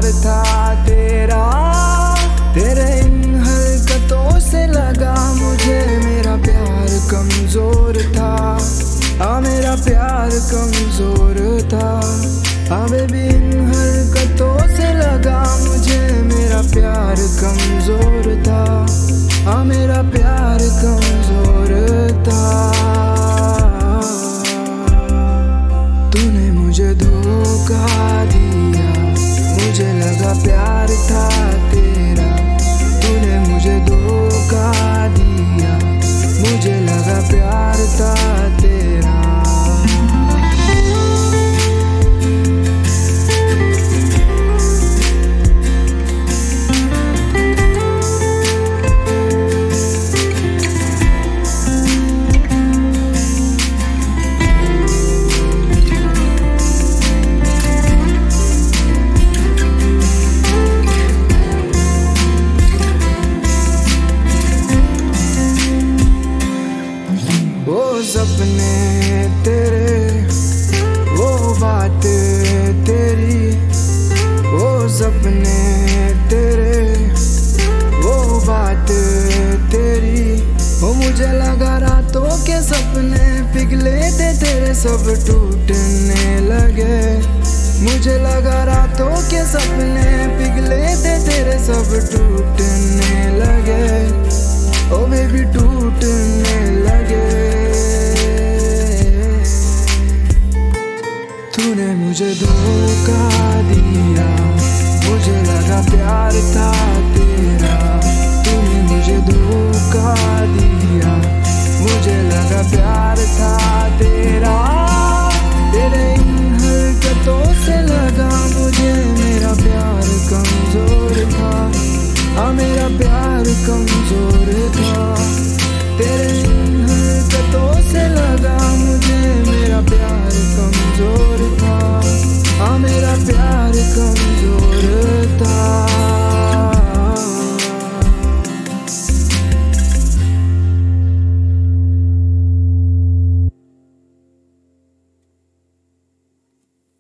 था तेरा, तेरे इन हरकतों से लगा मुझे मेरा प्यार कमजोर था। मेरा प्यार कमजोर था। बेबी इन हरकतों से लगा मुझे मेरा प्यार कमजोर था। मेरा प्यार कमजोर था। तूने मुझे धोखा दिया, मुझे लगा प्यार था तेरा। तूने मुझे धोखा दिया, मुझे लगा प्यार था तेरा। वो सपने तेरे, वो बात तेरी, वो सपने तेरे, वो बात तेरी। वो मुझे लगा रातों के सपने पिघले थे तेरे, सब टूटने लगे। मुझे लगा रातों के सपने पिघले थे तेरे, सब टूटने लगे। ओ बेबी टूटने लगे। तूने मुझे धोखा दिया, मुझे लगा प्यार था तेरा। तूने मुझे धोखा दिया, मुझे लगा प्यार था तेरा। तेरे इन हरकतों से लगा मुझे मेरा प्यार कमजोर था। मेरा प्यार कमजोर था। तेरे इन हरकतों से लगा मुझे